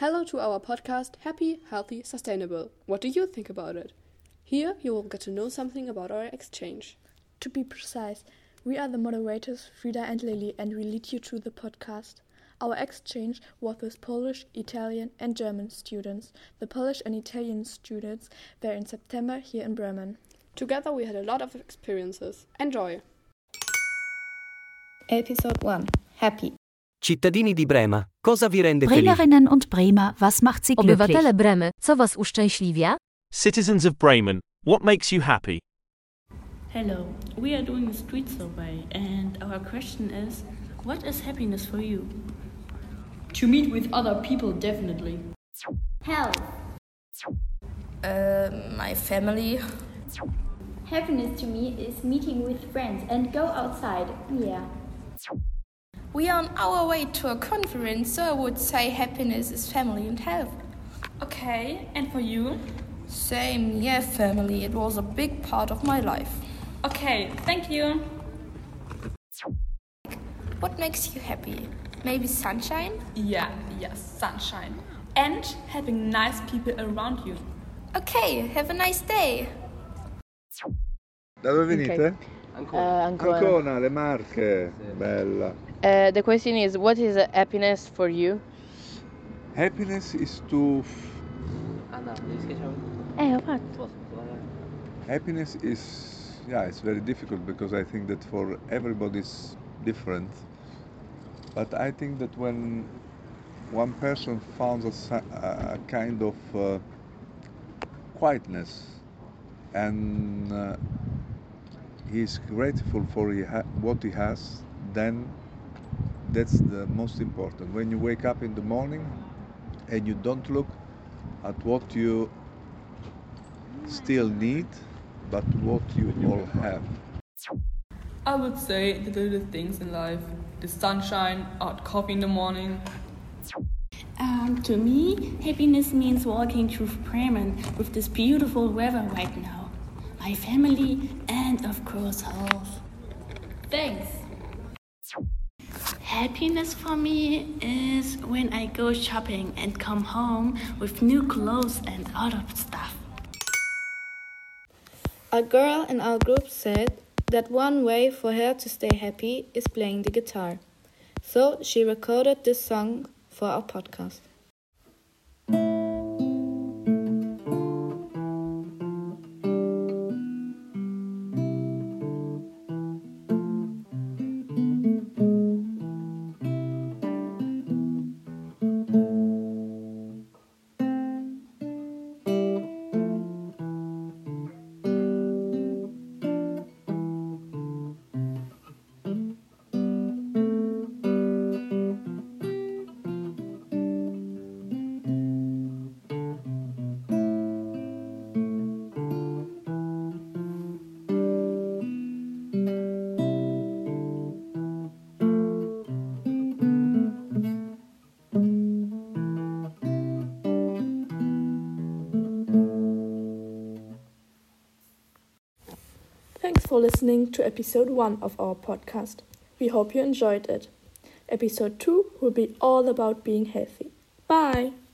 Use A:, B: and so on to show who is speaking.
A: Hello to our podcast, Happy, Healthy, Sustainable. What do you think about it? Here you will get to know something about our exchange.
B: To be precise, we are the moderators Frida and Lily, and we lead you through the podcast. Our exchange was with Polish, Italian and German students. The Polish and Italian students were in September here in Bremen.
A: Together we had a lot of experiences. Enjoy!
C: Episode 1. Happy.
D: Cittadini di Brema, cosa vi rende felici?
E: Bremerinnen und Bremer, was macht sie glücklich?
F: Obywatele Bremy, co was uszczęśliwia?
G: Citizens of Bremen, what makes you happy?
H: Hello, we are doing a street survey and our question is, what is happiness for you?
I: To meet with other people, definitely.
J: Health.
K: My family.
J: Happiness to me is meeting with friends and go outside. Yeah.
K: We are on our way to a conference, so I would say happiness is family and health.
L: Okay, and for you?
K: Same, yeah, family. It was a big part of my life.
L: Okay, thank you.
K: What makes you happy? Maybe sunshine?
L: Yeah, sunshine. And having nice people around you.
K: Okay, have a nice day.
M: Da dove venite?
N: Ancona.
M: Le Marche. Bella.
N: The question is, what is happiness for you?
M: Happiness is to... Happiness is... Yeah, it's very difficult because I think that for everybody it's different. But I think that when one person finds a kind of quietness and he's grateful for what he has, then that's the most important. When you wake up in the morning and you don't look at what you still need, but what you all have.
L: I would say the little things in life. The sunshine, hot coffee in the morning.
H: To me, happiness means walking through Bremen with this beautiful weather right now. My family and of course health.
J: Thanks.
H: Happiness for me is when I go shopping and come home with new clothes and other stuff.
C: A girl in our group said that one way for her to stay happy is playing the guitar. So she recorded this song for our podcast.
B: Thanks for listening to episode 1 of our podcast. We hope you enjoyed it. Episode 2 will be all about being healthy. Bye!